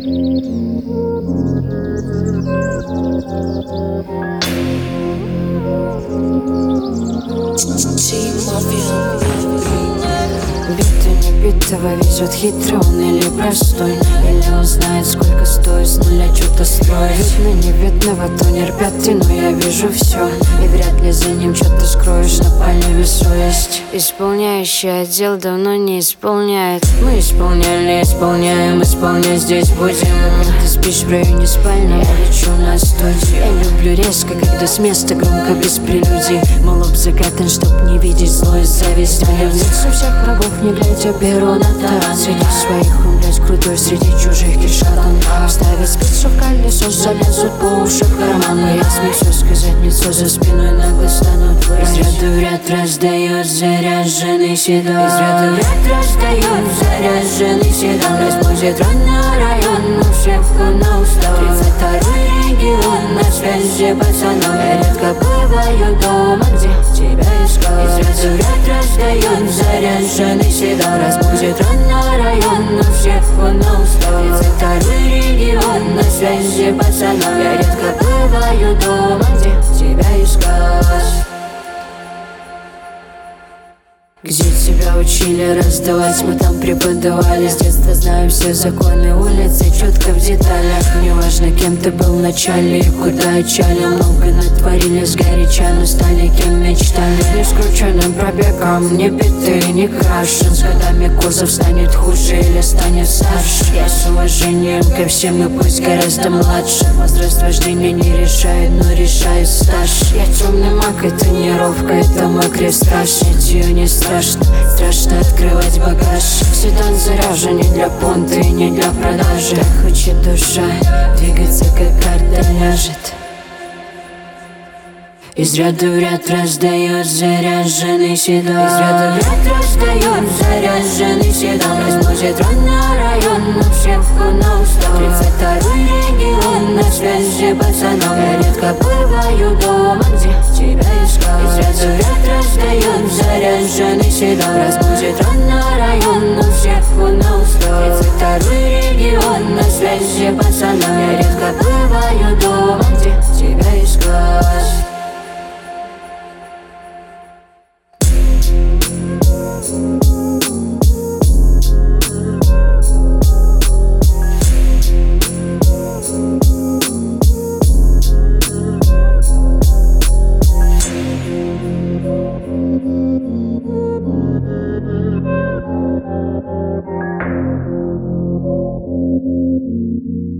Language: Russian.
Битый, не битого везет хитрый он или простой. Или узнает, сколько стоит с нуля что-то строить. Видно, невидного тонер пятый, но я вижу все. И вряд ли за ним что-то скроешь, на палеве совесть. Исполняющий отдел давно не исполняет. Мы исполняли, исполняем, исполнять здесь будем. Ты спишь в районе спальни, я лечу на студию. Я люблю резко, когда с места громко, без прелюдий. Мой лоб закатан, чтоб не видеть зло и зависть. Мне в лицо всех врагов, не глядя, беру на таран. Среди своих он, блядь, крутой, среди чужих кишат он. Ставит спицу в колесо, залезут по уши в карман. Я смею сказать, лицо за спиной нагло станут вырать. Из ряда в ряд раздает заряженный седан. Из ряда в ряд раздает заряженный седан. Разбудит рано район, у всех на устал. 32-й регион, на связи пацанов. Я редко бываю дома, где тебя искал. Из ряда в ряд раздает заряженный седан. Разбудит рано район, у всех на устал. 32-й регион, на связи пацанов. Я редко бываю дома, где тебя искать. Где тебя учили раздавать, мы там преподавали. С детства знаем все законы улицы, четко в деталях. Неважно, кем ты был в начале и куда отчали. Много натворили сгоряча, но стали кем мечтали. Не скрученным пробегом, не битый, не крашен. С годами кузов станет хуже или станет старше. Я с уважением ко всем, и пусть гораздо младше. Возраст вождения не решает, но решает стаж. Я темный маг, и тренировка, это мой крест страж. Ее не страшно. Страшно открывать багаж. Седан заряжен не для понта и не для продажи. Так хочет душа двигаться, как карта ляжет. Из ряда в ряд раздает заряженный седан. Из ряда в ряд раздает заряженный седан. Разбудит рано район, у всех на устал. 32-й регион, на связи пацанов. Я редко бываю дома, где тебя искал. Из ряда в ряд раздает заряженный седан. Разбудит рано район, у всех на устал. 32-й регион, на связи пацанов. Я редко бываю дома, где тебя искать. Thank you.